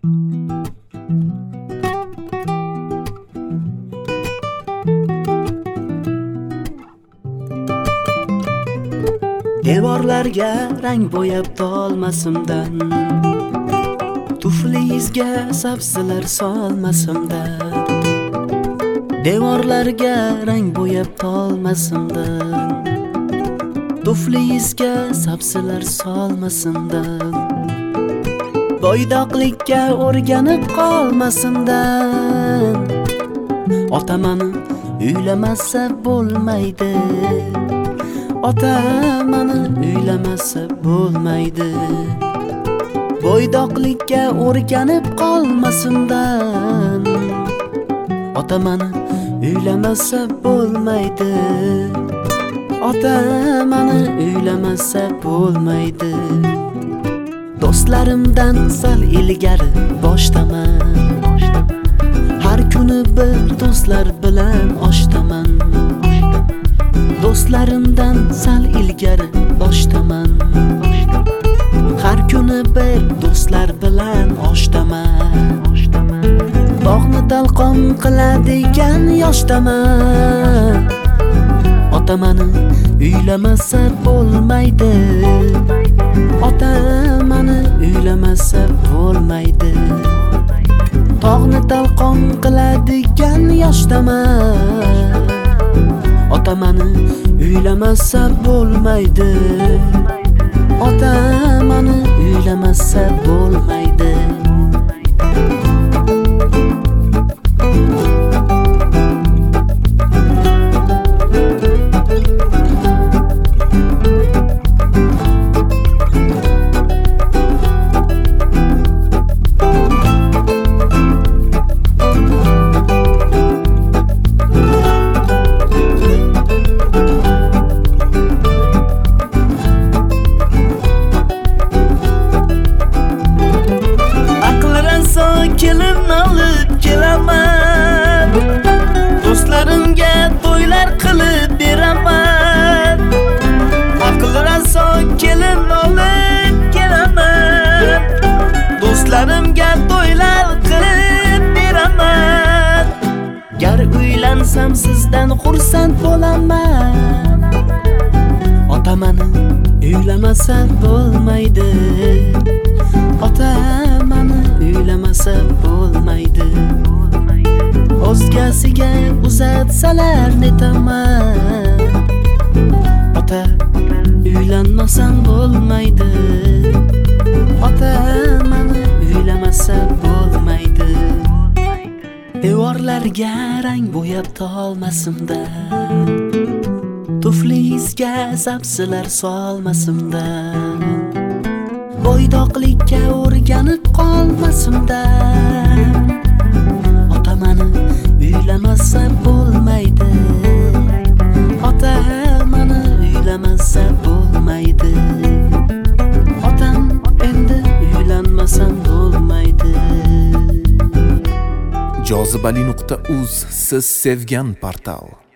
Devorlarga rang bo'yab tolmasimdan, tuflingizga sabzilar solmasimdan. Devorlarga rang bo'yab tolmasimdan, tuflingizga sabzilar solmasimdan. Boydoqlikka o'rganib qolmasimdan. Otamani uylamasa bo'lmaydi, otamani uylamasa bo'lmaydi. Boydoqlikka o'rganib qolmasimdan. Otamani uylamasa bo'lmaydi, otamani uylamasa bo'lmaydi. Do'stlarimdan sal ilgari boshdaman, har kuni bir do'stlar bilan oshdaman. Do'stlarimdan sal ilgari boshdaman, har kuni bir do'stlar bilan oshdaman. Bog'ni talqon qiladigan yoshdaman. Otamani uylamasa bo'lmaydi, otamani uylamasa bo'lmaydi. Tog'ni talqon qiladigan yoshdaman. Otamani uylamasa bo'lmaydi, otamani uylamasa bo'lmaydi. Kelin olib kelaman, do'stlarimga to'ylar qilib beraman. Aql raso kelin olib kelaman, do'stlarimga to'ylar qilib beraman. Gar uylansam sizdan xursand bo'laman. Otamani uylamasa bo'lmaydi, otamani uylamasa bo'lmaydi. O'zgasiga uzatsalar netaman. Ota uylanmasam bo'lmaydi, otamani uylamasa bo'lmaydi. Devorlarga rang bo'yab tolmasimdan, tuflingizga sabzilar solmasimdan. Boydoqlikka o'rganib qolmasimdan. Otamani uylamasa bo'lmaydi, otamani uylamasa bo'lmaydi. Otam endi uylanmasam bo'lmaydi. Jozibali.uz siz sevgan portal.